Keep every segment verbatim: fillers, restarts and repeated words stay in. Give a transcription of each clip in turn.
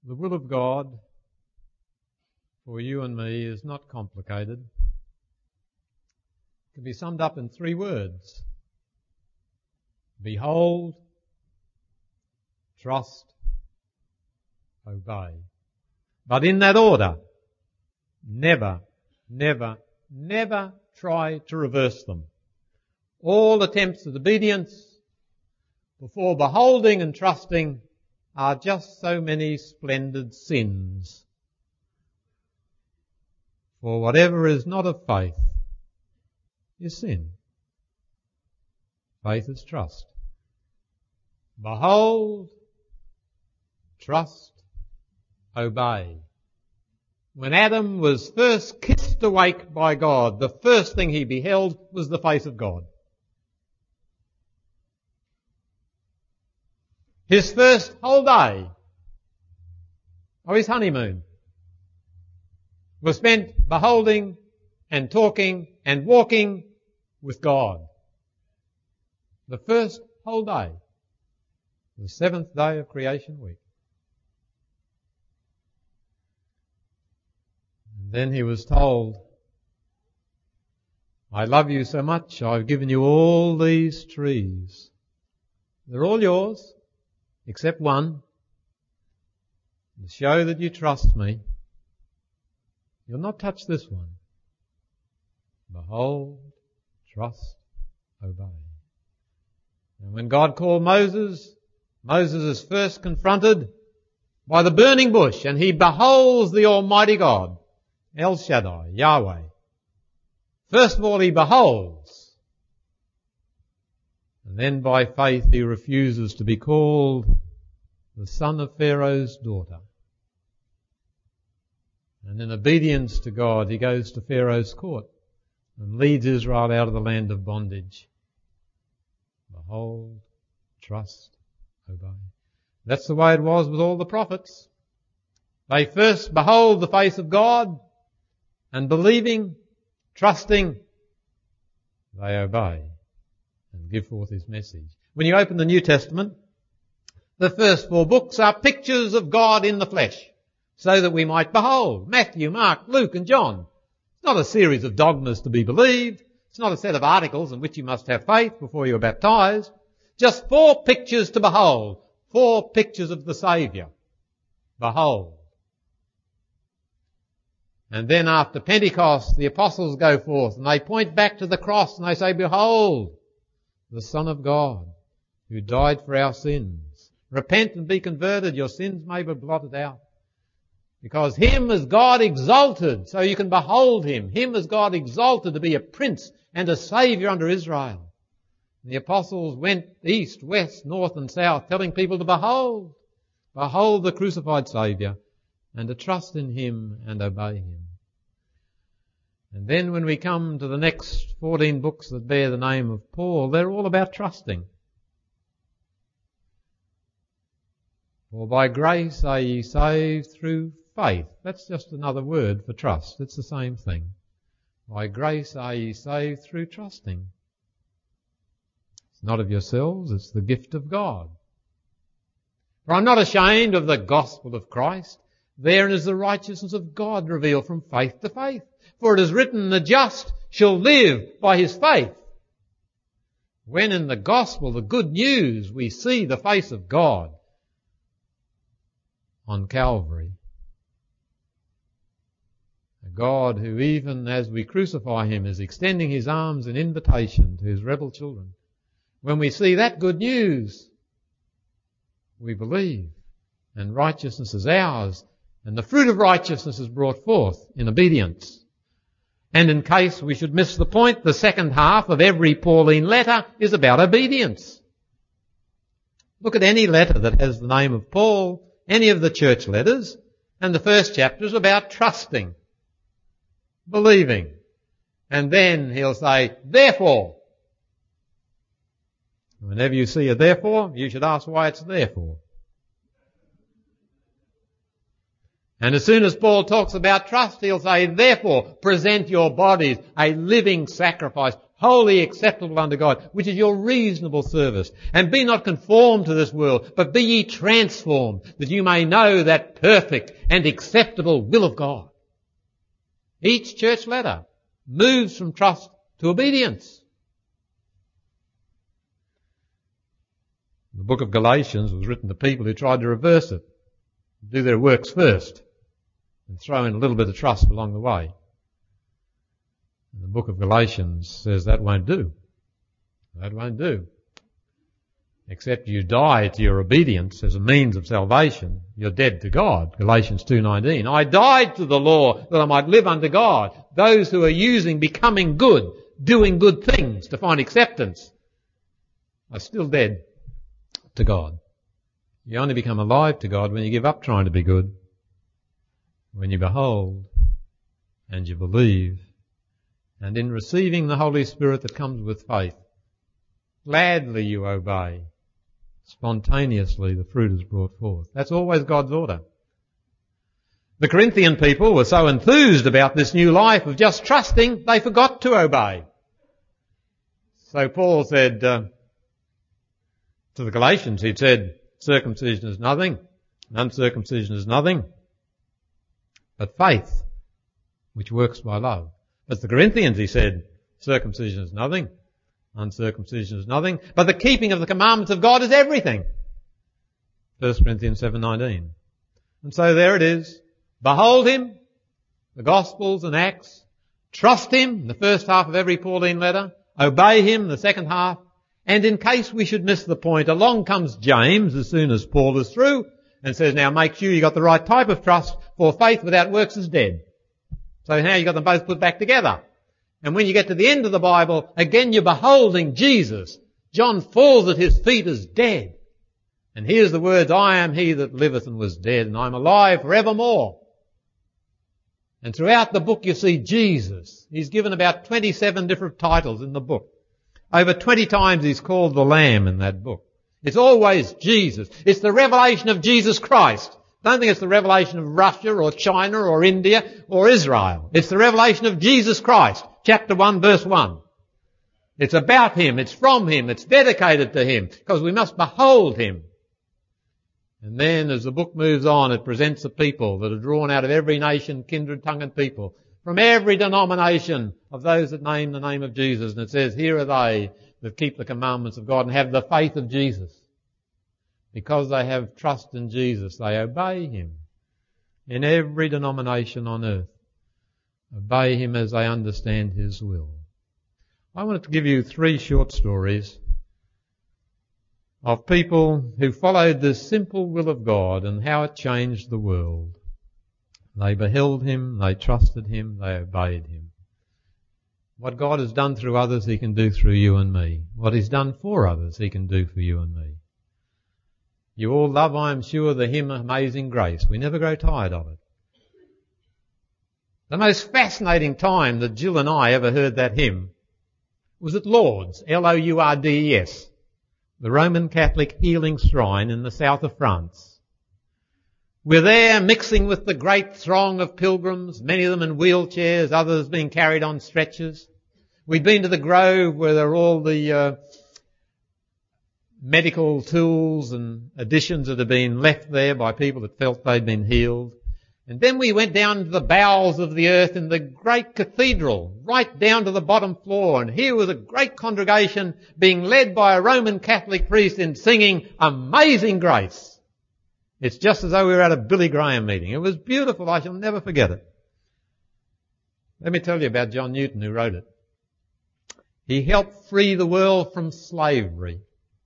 The will of God for you and me is not complicated. It can be summed up in three words. Behold, trust, obey. But in that order. Never, never, never try to reverse them. All attempts at obedience before beholding and trusting are just so many splendid sins. For whatever is not of faith is sin. Faith is trust. Behold, trust, obey. When Adam was first kissed awake by God, the first thing he beheld was the face of God. His first whole day of his honeymoon was spent beholding and talking and walking with God. The first whole day, the seventh day of creation week. And then he was told, I love you so much, I've given you all these trees. They're all yours. Except one, to show that you trust me. You'll not touch this one. Behold, trust, obey. And when God called Moses, Moses is first confronted by the burning bush, and he beholds the Almighty God, El Shaddai, Yahweh. First of all he beholds. And then by faith he refuses to be called the son of Pharaoh's daughter. And in obedience to God he goes to Pharaoh's court and leads Israel out of the land of bondage. Behold, trust, obey. That's the way it was with all the prophets. They first behold the face of God, and believing, trusting, they obey and give forth his message. When you open the New Testament, the first four books are pictures of God in the flesh, so that we might behold Matthew, Mark, Luke and John. It's not a series of dogmas to be believed. It's not a set of articles in which you must have faith before you are baptized. Just four pictures to behold. Four pictures of the Saviour. Behold. And then after Pentecost, the apostles go forth and they point back to the cross and they say, behold, the Son of God, who died for our sins. Repent and be converted, your sins may be blotted out. Because him has God exalted, so you can behold him. Him has God exalted to be a prince and a saviour under Israel. And the apostles went east, west, north and south, telling people to behold, behold the crucified Saviour, and to trust in him and obey him. And then when we come to the next fourteen books that bear the name of Paul, they're all about trusting. For by grace are ye saved through faith. That's just another word for trust. It's the same thing. By grace are ye saved through trusting. It's not of yourselves, it's the gift of God. For I'm not ashamed of the gospel of Christ. Therein is the righteousness of God revealed from faith to faith. For it is written, the just shall live by his faith. When in the gospel, the good news, we see the face of God on Calvary. A God who, even as we crucify him, is extending his arms in invitation to his rebel children. When we see that good news, we believe, and righteousness is ours, and the fruit of righteousness is brought forth in obedience. And in case we should miss the point, the second half of every Pauline letter is about obedience. Look at any letter that has the name of Paul, any of the church letters, and the first chapter is about trusting, believing. And then he'll say, therefore. Whenever you see a therefore, you should ask why it's therefore. And as soon as Paul talks about trust, he'll say, therefore, present your bodies a living sacrifice, wholly acceptable unto God, which is your reasonable service. And be not conformed to this world, but be ye transformed, that you may know that perfect and acceptable will of God. Each church letter moves from trust to obedience. The book of Galatians was written to people who tried to reverse it, do their works first, and throw in a little bit of trust along the way. And the book of Galatians says that won't do. That won't do. Except you die to your obedience as a means of salvation, you're dead to God. Galatians two nineteen. I died to the law that I might live unto God. Those who are using becoming good, doing good things to find acceptance, are still dead to God. You only become alive to God when you give up trying to be good. When you behold and you believe, and in receiving the Holy Spirit that comes with faith, gladly you obey. Spontaneously the fruit is brought forth. That's always God's order. The Corinthian people were so enthused about this new life of just trusting, they forgot to obey. So Paul said uh, to the Galatians, he said, circumcision is nothing, and uncircumcision is nothing, but faith, which works by love. But the Corinthians, he said, circumcision is nothing, uncircumcision is nothing, but the keeping of the commandments of God is everything. First Corinthians seven nineteen. And so there it is. Behold him, the Gospels and Acts. Trust him, the first half of every Pauline letter. Obey him, the second half. And in case we should miss the point, along comes James as soon as Paul is through and says, now make sure you got the right type of trust, for faith without works is dead. So now you've got them both put back together. And when you get to the end of the Bible, again you're beholding Jesus. John falls at his feet as dead. And here's the words, I am he that liveth and was dead, and I'm alive forevermore. And throughout the book you see Jesus. He's given about twenty-seven different titles in the book. Over twenty times he's called the Lamb in that book. It's always Jesus. It's the revelation of Jesus Christ. Don't think it's the revelation of Russia or China or India or Israel. It's the revelation of Jesus Christ. Chapter one, verse one. It's about him. It's from him. It's dedicated to him because we must behold him. And then as the book moves on, it presents a people that are drawn out of every nation, kindred, tongue and people, from every denomination of those that name the name of Jesus. And it says, here are they that keep the commandments of God and have the faith of Jesus. Because they have trust in Jesus, they obey him in every denomination on earth. Obey him as they understand his will. I wanted to give you three short stories of people who followed this simple will of God and how it changed the world. They beheld him, they trusted him, they obeyed him. What God has done through others, he can do through you and me. What he's done for others, he can do for you and me. You all love, I am sure, the hymn Amazing Grace. We never grow tired of it. The most fascinating time that Jill and I ever heard that hymn was at Lourdes, L O U R D E S, the Roman Catholic healing shrine in the south of France. We're there mixing with the great throng of pilgrims, many of them in wheelchairs, others being carried on stretchers. We'd been to the grove where there are all the uh, medical tools and additions that had been left there by people that felt they'd been healed. And then we went down to the bowels of the earth in the great cathedral, right down to the bottom floor. And here was a great congregation being led by a Roman Catholic priest in singing Amazing Grace. It's just as though we were at a Billy Graham meeting. It was beautiful. I shall never forget it. Let me tell you about John Newton, who wrote it. He helped free the world from slavery.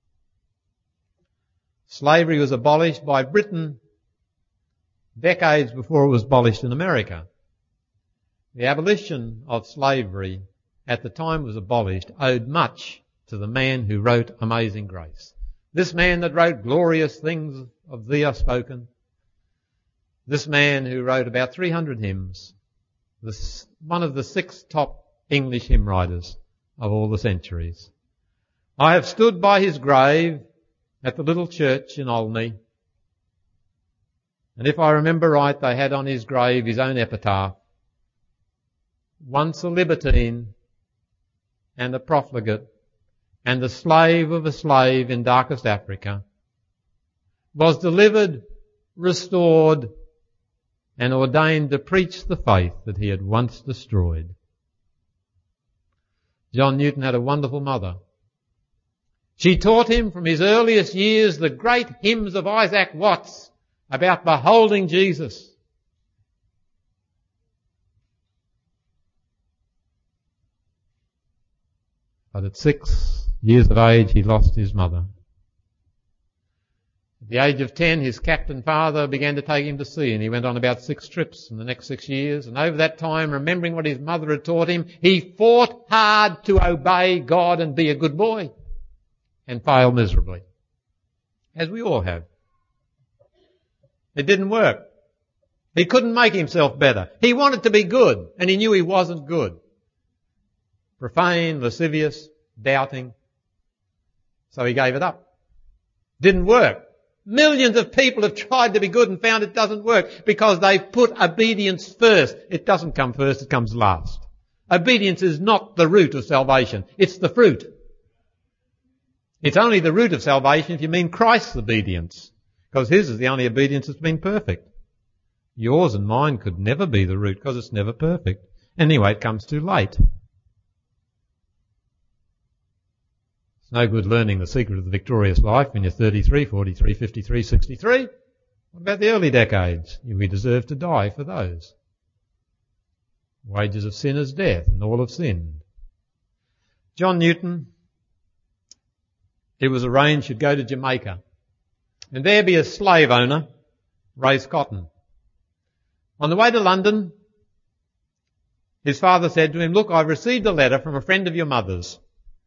Slavery was abolished by Britain decades before it was abolished in America. The abolition of slavery at the time it was abolished owed much to the man who wrote Amazing Grace. This man that wrote glorious things of thee are spoken. This man who wrote about three hundred hymns. This, one of the six top English hymn writers of all the centuries. I have stood by his grave at the little church in Olney. And if I remember right, they had on his grave his own epitaph. Once a libertine and a profligate and the slave of a slave in darkest Africa, was delivered, restored, and ordained to preach the faith that he had once destroyed. John Newton had a wonderful mother. She taught him from his earliest years the great hymns of Isaac Watts about beholding Jesus. But at six years of age, he lost his mother. At the age of ten, his captain father began to take him to sea, and he went on about six trips in the next six years. And over that time, remembering what his mother had taught him, he fought hard to obey God and be a good boy, and failed miserably, as we all have. It didn't work. He couldn't make himself better. He wanted to be good, and he knew he wasn't good. Profane, lascivious, doubting. So he gave it up. Didn't work. Millions of people have tried to be good and found it doesn't work because they've put obedience first. It doesn't come first, it comes last. Obedience is not the root of salvation. It's the fruit. It's only the root of salvation if you mean Christ's obedience, because his is the only obedience that's been perfect. Yours and mine could never be the root because it's never perfect. Anyway, it comes too late. It's no good learning the secret of the victorious life when you're thirty-three, forty-three, fifty-three, sixty-three. What about the early decades? We deserve to die for those. Wages of sin is death, and all have sinned. John Newton, it was arranged he'd go to Jamaica and there be a slave owner, raise cotton. On the way to London, his father said to him, "Look, I've received a letter from a friend of your mother's,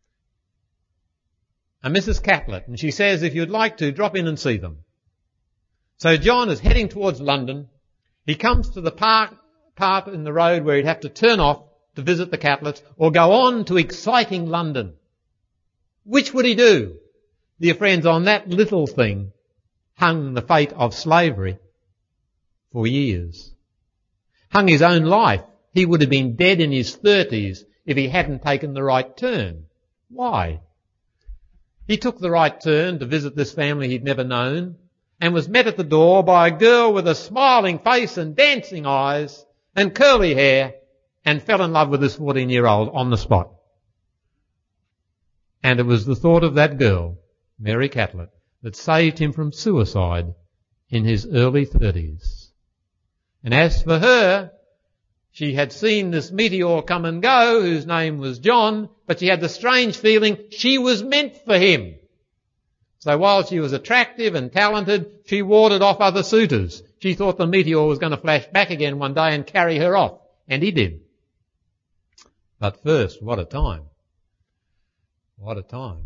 a Missus Catlett, and she says if you'd like to, drop in and see them." So John is heading towards London. He comes to the park, part in the road where he'd have to turn off to visit the Catletts or go on to exciting London. Which would he do? Dear friends, on that little thing hung the fate of slavery for years. Hung his own life. He would have been dead in his thirties if he hadn't taken the right turn. Why? He took the right turn to visit this family he'd never known and was met at the door by a girl with a smiling face and dancing eyes and curly hair, and fell in love with this fourteen-year-old on the spot. And it was the thought of that girl, Mary Catlett, that saved him from suicide in his early thirties. And as for her, she had seen this meteor come and go, whose name was John, but she had the strange feeling she was meant for him. So while she was attractive and talented, she warded off other suitors. She thought the meteor was going to flash back again one day and carry her off. And he did. But first, what a time. What a time.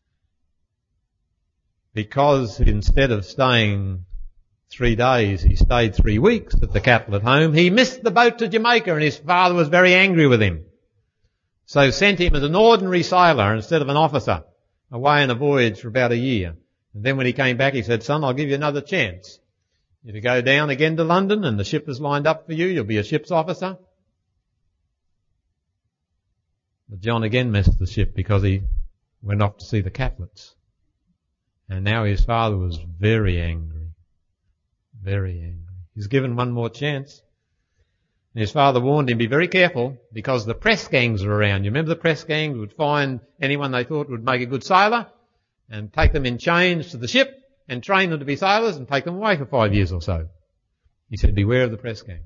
Because instead of staying three days, he stayed three weeks at the Catlett home. He missed the boat to Jamaica and his father was very angry with him. So sent him as an ordinary sailor instead of an officer away on a voyage for about a year. And then when he came back, he said, "Son, I'll give you another chance. If you go down again to London and the ship is lined up for you, you'll be a ship's officer." But John again missed the ship because he went off to see the Catletts. And now his father was very angry. Very angry. He's given one more chance. And his father warned him, be very careful, because the press gangs are around. You remember the press gangs would find anyone they thought would make a good sailor and take them in chains to the ship and train them to be sailors and take them away for five years or so. He said, beware of the press gang.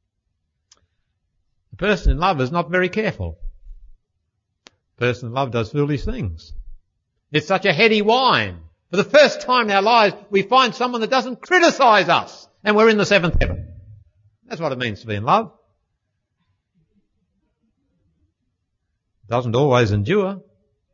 The person in love is not very careful. The person in love does foolish things. It's such a heady wine. For the first time in our lives, we find someone that doesn't criticize us, and we're in the seventh heaven. That's what it means to be in love. Doesn't always endure.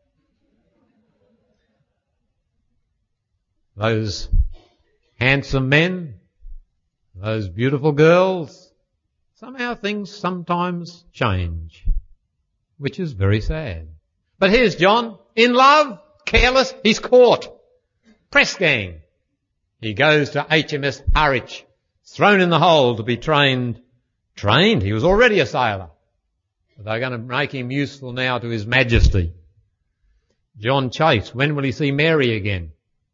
Those handsome men, those beautiful girls, somehow things sometimes change, which is very sad. But here's John, in love, careless, he's caught. Press gang. He goes to H M S Harwich thrown in the hold to be trained. Trained? He was already a sailor. But they're going to make him useful now to His Majesty. John Chase, when will he see Mary again?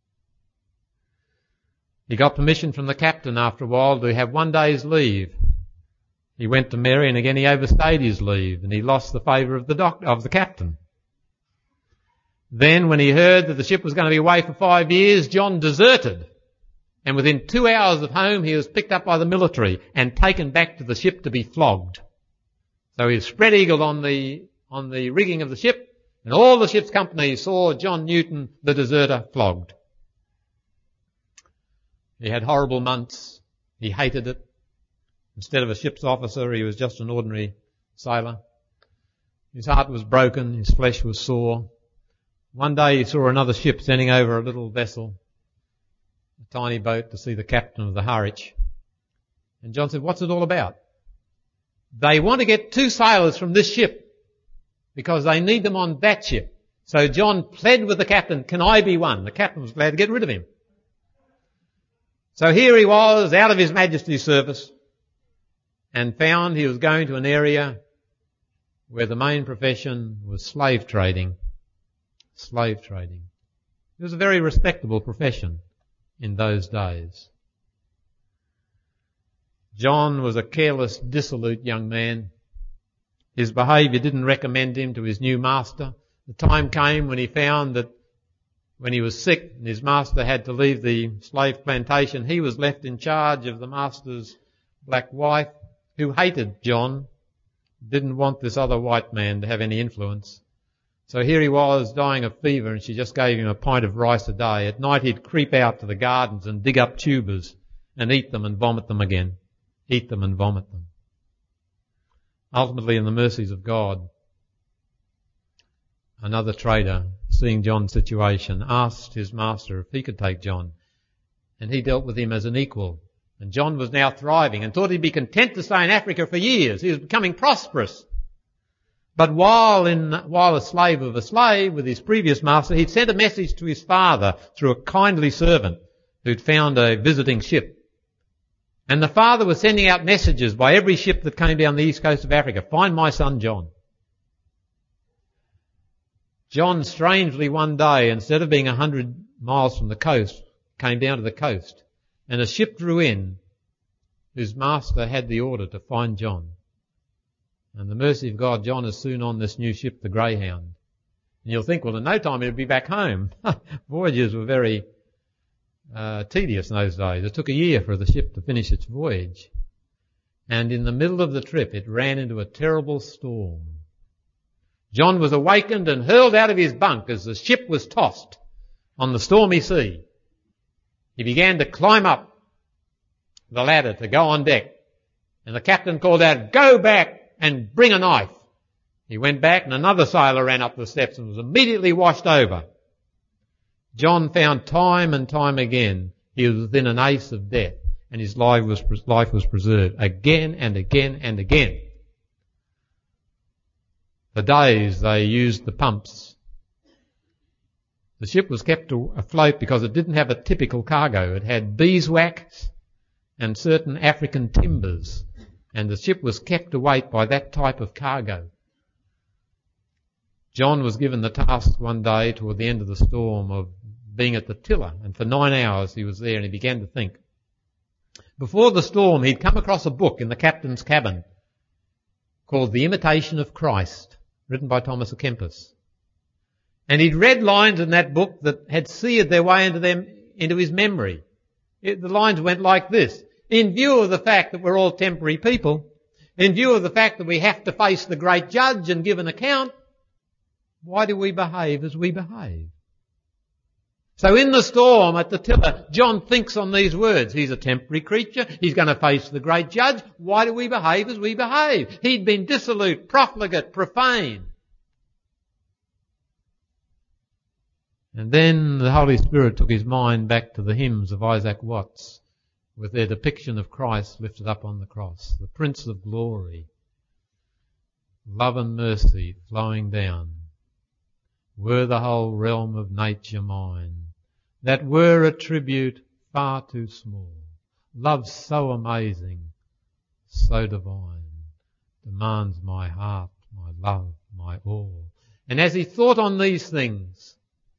He got permission from the captain after a while to have one day's leave. He went to Mary, and again he overstayed his leave, and he lost the favour of the doc- of the captain. Then when he heard that the ship was going to be away for five years, John deserted. And within two hours of home, he was picked up by the military and taken back to the ship to be flogged. So he was spread-eagled on the, on the rigging of the ship, and all the ship's company saw John Newton, the deserter, flogged. He had horrible months. He hated it. Instead of a ship's officer, he was just an ordinary sailor. His heart was broken. His flesh was sore. One day he saw another ship sending over a little vessel, a tiny boat, to see the captain of the Harwich. And John said, "What's it all about?" "They want to get two sailors from this ship because they need them on that ship." So John pled with the captain, "Can I be one?" The captain was glad to get rid of him. So here he was, out of His Majesty's service, and found he was going to an area where the main profession was slave trading. Slave trading. It was a very respectable profession in those days. John was a careless, dissolute young man. His behaviour didn't recommend him to his new master. The time came when he found that when he was sick and his master had to leave the slave plantation, he was left in charge of the master's black wife, who hated John, didn't want this other white man to have any influence. So here he was, dying of fever, and she just gave him a pint of rice a day. At night he'd creep out to the gardens and dig up tubers and eat them and vomit them again. Eat them and vomit them. Ultimately, in the mercies of God, another trader, seeing John's situation, asked his master if he could take John, and he dealt with him as an equal. And John was now thriving and thought he'd be content to stay in Africa for years. He was becoming prosperous. But while in, while a slave of a slave with his previous master, he'd sent a message to his father through a kindly servant who'd found a visiting ship. And the father was sending out messages by every ship that came down the east coast of Africa, "Find my son John." John, strangely, one day, instead of being a hundred miles from the coast, came down to the coast, and a ship drew in whose master had the order to find John. And the mercy of God, John is soon on this new ship, the Greyhound. And you'll think, well, in no time he'll be back home. Voyages were very uh, tedious in those days. It took a year for the ship to finish its voyage. And in the middle of the trip, it ran into a terrible storm. John was awakened and hurled out of his bunk as the ship was tossed on the stormy sea. He began to climb up the ladder to go on deck. And the captain called out, "Go back and bring a knife." He went back, and another sailor ran up the steps and was immediately washed over. John found time and time again he was within an ace of death, and his life was, life was preserved again and again and again. For days they used the pumps. The ship was kept afloat because it didn't have a typical cargo. It had beeswax and certain African timbers, and the ship was kept awake by that type of cargo. John was given the task one day toward the end of the storm of being at the tiller, and for nine hours he was there, and he began to think. Before the storm, he'd come across a book in the captain's cabin called The Imitation of Christ, written by Thomas à Kempis. And he'd read lines in that book that had seared their way into them, into his memory. It, the lines went like this: "In view of the fact that we're all temporary people, in view of the fact that we have to face the great judge and give an account, why do we behave as we behave?" So in the storm at the tiller, John thinks on these words. He's a temporary creature. He's going to face the great judge. Why do we behave as we behave? He'd been dissolute, profligate, profane. And then the Holy Spirit took his mind back to the hymns of Isaac Watts with their depiction of Christ lifted up on the cross, the Prince of Glory, love and mercy flowing down. Were the whole realm of nature mine, that were a tribute far too small, Love so amazing, so divine, demands my heart, my love, my all. And as he thought on these things,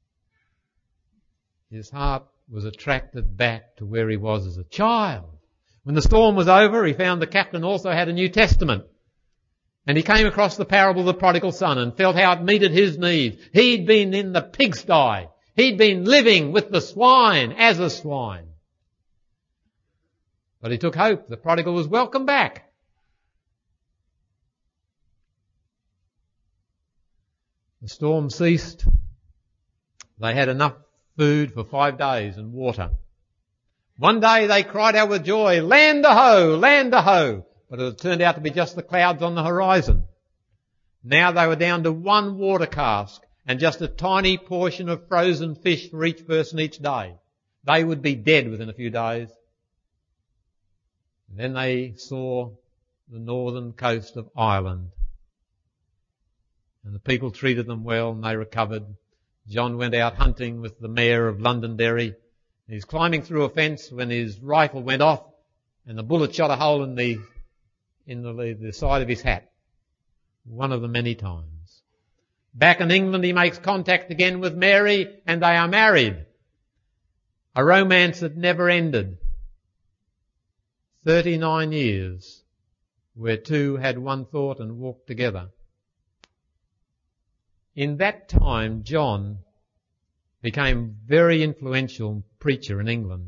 his heart was attracted back to where he was as a child. When the storm was over, he found the captain also had a New Testament. And he came across the parable of the prodigal son and felt how it meted his needs. He'd been in the pigsty. He'd been living with the swine as a swine. But he took hope. The prodigal was welcome back. The storm ceased. They had enough food for five days and water. One day they cried out with joy, "Land a-ho! Land a-ho!" But it turned out to be just the clouds on the horizon. Now they were down to one water cask and just a tiny portion of frozen fish for each person each day. They would be dead within a few days. And then they saw the northern coast of Ireland. And the people treated them well and they recovered. John went out hunting with the mayor of Londonderry. He's climbing through a fence when his rifle went off and the bullet shot a hole in the in the, the side of his hat. One of the many times. Back in England he makes contact again with Mary and they are married. A romance that never ended. thirty-nine years where two had one thought and walked together. In that time, John became a very influential preacher in England.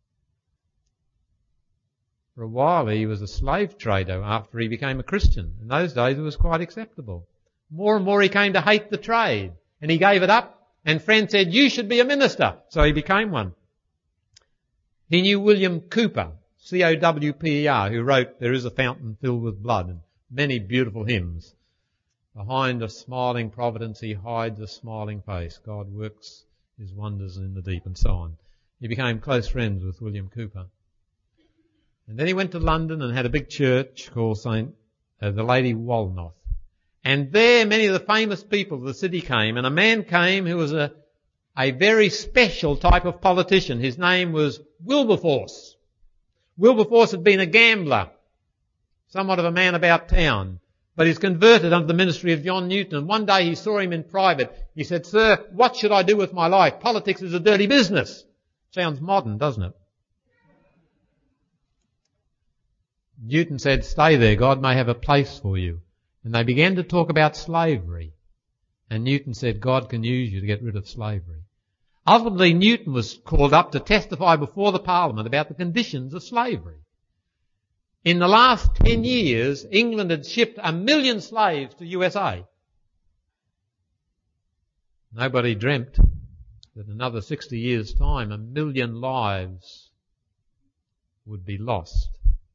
For a while he was a slave trader after he became a Christian. In those days it was quite acceptable. More and more he came to hate the trade and he gave it up and friends said, "You should be a minister." So he became one. He knew William Cowper, C O W P E R, who wrote "There is a fountain filled with blood" and many beautiful hymns. Behind a smiling providence he hides a smiling face. God works his wonders in the deep, and so on. He became close friends with William Cowper. And then he went to London and had a big church called Saint uh, the Lady Walnoth. And there many of the famous people of the city came, and a man came who was a, a very special type of politician. His name was Wilberforce. Wilberforce had been a gambler, somewhat of a man about town. But he's converted under the ministry of John Newton. And one day he saw him in private. He said, "Sir, what should I do with my life? Politics is a dirty business." Sounds modern, doesn't it? Newton said, "Stay there. God may have a place for you." And they began to talk about slavery. And Newton said, "God can use you to get rid of slavery." Ultimately, Newton was called up to testify before the Parliament about the conditions of slavery. In the last ten years, England had shipped a million slaves to U S A. Nobody dreamt that in another sixty years' time, a million lives would be lost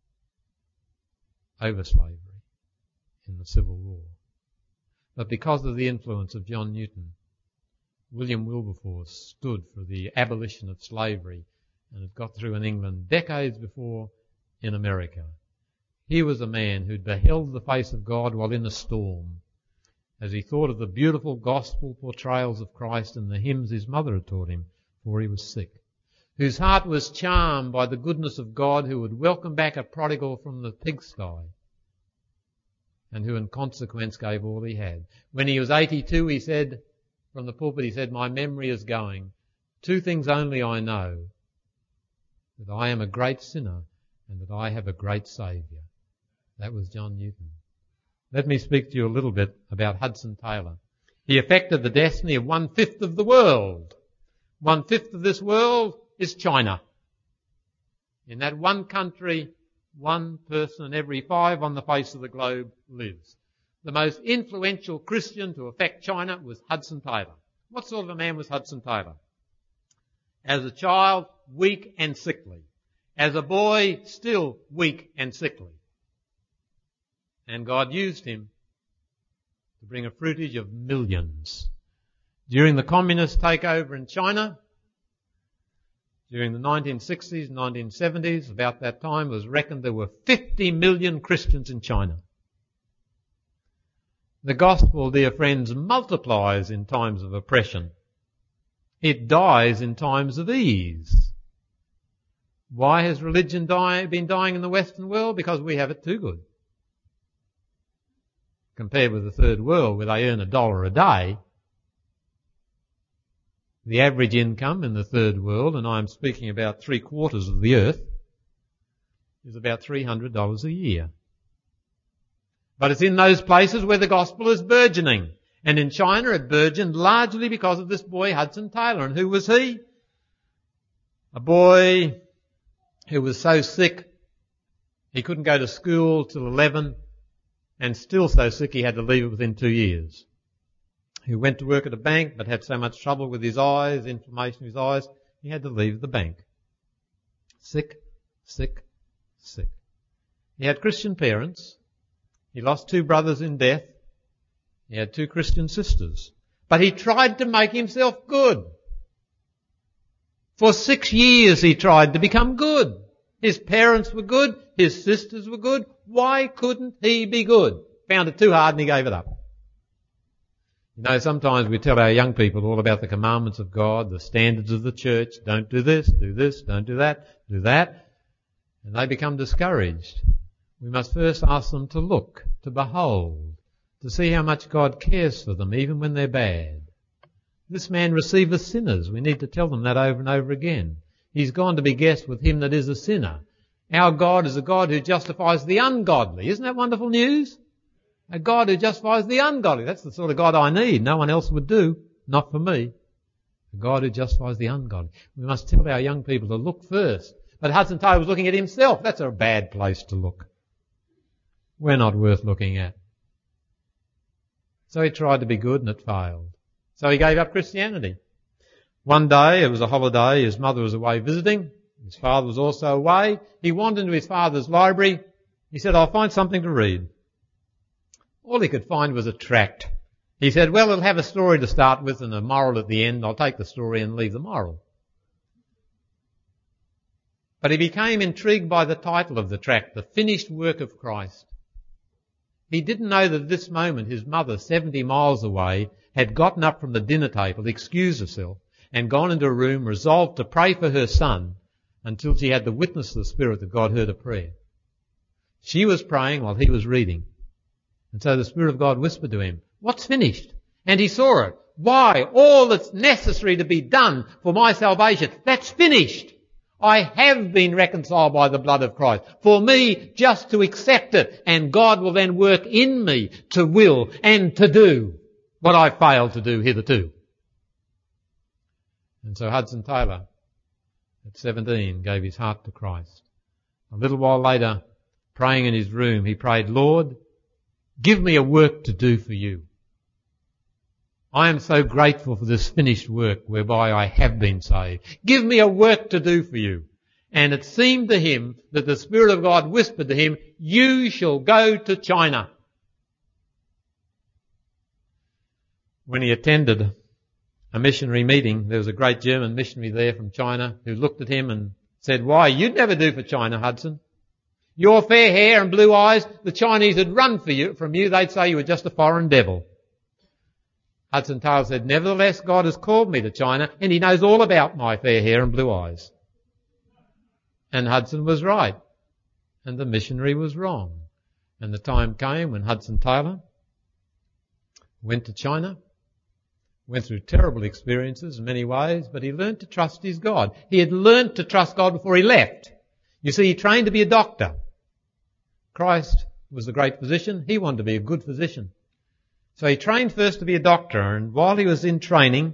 over slavery in the Civil War. But because of the influence of John Newton, William Wilberforce stood for the abolition of slavery and it got through in England decades before in America. He was a man who'd beheld the face of God while in a storm, as he thought of the beautiful gospel portrayals of Christ in the hymns his mother had taught him before he was sick, whose heart was charmed by the goodness of God who would welcome back a prodigal from the pigsty, and who in consequence gave all he had. When he was eighty-two, he said, from the pulpit, he said, "My memory is going. Two things only I know, that I am a great sinner and that I have a great Saviour." That was John Newton. Let me speak to you a little bit about Hudson Taylor. He affected the destiny of one-fifth of the world. One-fifth of this world is China. In that one country, one person in every five on the face of the globe lives. The most influential Christian to affect China was Hudson Taylor. What sort of a man was Hudson Taylor? As a child, weak and sickly. As a boy, still weak and sickly. And God used him to bring a fruitage of millions. During the communist takeover in China, during the nineteen sixties, nineteen seventies, about that time, it was reckoned there were fifty million Christians in China. The gospel, dear friends, multiplies in times of oppression. It dies in times of ease. Why has religion die, been dying in the Western world? Because we have it too good. Compared with the third world where they earn a dollar a day, the average income in the third world, and I'm speaking about three quarters of the earth, is about three hundred dollars a year. But it's in those places where the gospel is burgeoning. And in China it burgeoned largely because of this boy Hudson Taylor. And who was he? A boy who was so sick he couldn't go to school till eleven, and still so sick he had to leave it within two years. He went to work at a bank but had so much trouble with his eyes, inflammation of his eyes, he had to leave the bank. Sick, sick, sick. He had Christian parents. He lost two brothers in death. He had two Christian sisters. But he tried to make himself good. For six years he tried to become good. His parents were good. His sisters were good. Why couldn't he be good? Found it too hard and he gave it up. You know, sometimes we tell our young people all about the commandments of God, the standards of the church. Don't do this, do this, don't do that, do that. And they become discouraged. We must first ask them to look, to behold, to see how much God cares for them, even when they're bad. This man receiveth sinners. We need to tell them that over and over again. He's gone to be guest with him that is a sinner. Our God is a God who justifies the ungodly. Isn't that wonderful news? A God who justifies the ungodly. That's the sort of God I need. No one else would do. Not for me. A God who justifies the ungodly. We must tell our young people to look first. But Hudson Taylor was looking at himself. That's a bad place to look. We're not worth looking at. So he tried to be good and it failed. So he gave up Christianity. One day, it was a holiday, his mother was away visiting. His father was also away. He wandered into his father's library. He said, I'll find something to read. All he could find was a tract. He said, well, it'll have a story to start with and a moral at the end. I'll take the story and leave the moral. But he became intrigued by the title of the tract, The Finished Work of Christ. He didn't know that at this moment his mother, seventy miles away, had gotten up from the dinner table, excused herself, and gone into a room resolved to pray for her son until she had the witness of the Spirit that God heard her prayer. She was praying while he was reading. And so the Spirit of God whispered to him, what's finished? And he saw it. Why? All that's necessary to be done for my salvation, that's finished. I have been reconciled by the blood of Christ. For me, just to accept it, and God will then work in me to will and to do what I failed to do hitherto. And so Hudson Taylor, at seventeen, gave his heart to Christ. A little while later, praying in his room, he prayed, Lord, give me a work to do for you. I am so grateful for this finished work whereby I have been saved. Give me a work to do for you. And it seemed to him that the Spirit of God whispered to him, you shall go to China. When he attended a missionary meeting, there was a great German missionary there from China who looked at him and said, why, you'd never do for China, Hudson. Your fair hair and blue eyes, the Chinese would run for you, from you. They'd say you were just a foreign devil. Hudson Taylor said, nevertheless, God has called me to China and he knows all about my fair hair and blue eyes. And Hudson was right. And the missionary was wrong. And the time came when Hudson Taylor went to China, went through terrible experiences in many ways, but he learned to trust his God. He had learned to trust God before he left. You see, he trained to be a doctor. Christ was the great physician. He wanted to be a good physician. So he trained first to be a doctor, and while he was in training,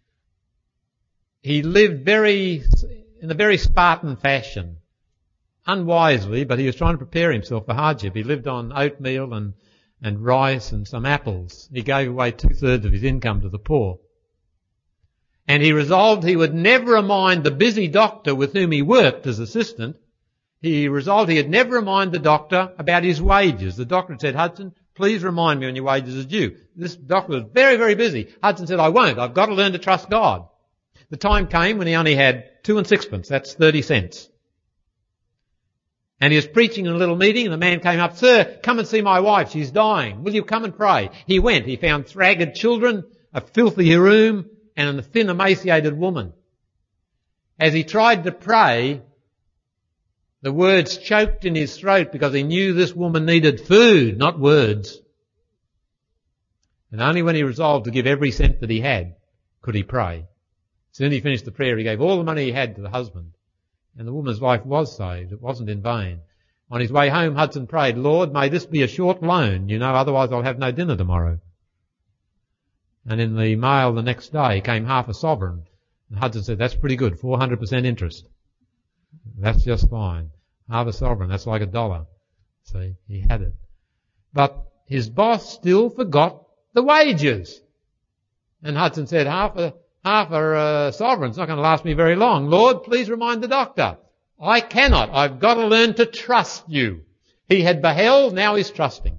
he lived very, in a very Spartan fashion. Unwisely, but he was trying to prepare himself for hardship. He lived on oatmeal and, and rice and some apples. He gave away two-thirds of his income to the poor. And he resolved he would never remind the busy doctor with whom he worked as assistant. He resolved he would never remind the doctor about his wages. The doctor said, Hudson, please remind me when your wages are due. This doctor was very, very busy. Hudson said, I won't. I've got to learn to trust God. The time came when he only had two and sixpence. That's thirty cents. And he was preaching in a little meeting and the man came up, sir, come and see my wife. She's dying. Will you come and pray? He went. He found ragged children, a filthy room, and a thin, emaciated woman. As he tried to pray, The words choked in his throat because he knew this woman needed food, not words. And only when he resolved to give every cent that he had could he pray. Soon he finished the prayer, he gave all the money he had to the husband. And the woman's life was saved. It wasn't in vain. On his way home, Hudson prayed, Lord, may this be a short loan, you know, otherwise I'll have no dinner tomorrow. And in the mail the next day came half a sovereign. And Hudson said, that's pretty good, four hundred percent interest. That's just fine. Half a sovereign, that's like a dollar. See, he had it. But his boss still forgot the wages. And Hudson said, half a, half a uh, sovereign's not going to last me very long. Lord, please remind the doctor. I cannot. I've got to learn to trust you. He had beheld, now he's trusting.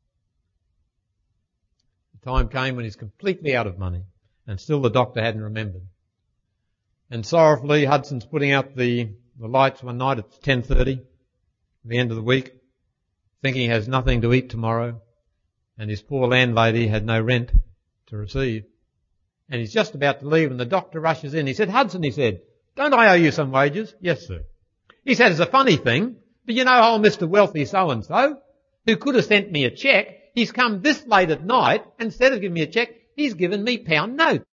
The time came when he's completely out of money, and still the doctor hadn't remembered. And sorrowfully, Hudson's putting out the, the lights one night at ten thirty, the end of the week, thinking he has nothing to eat tomorrow, and his poor landlady had no rent to receive. And he's just about to leave, and the doctor rushes in. He said, Hudson, he said, don't I owe you some wages? Yes, sir. He said, it's a funny thing, but you know old Mister Wealthy so-and-so, who could have sent me a cheque, he's come this late at night, and instead of giving me a cheque, he's given me pound notes.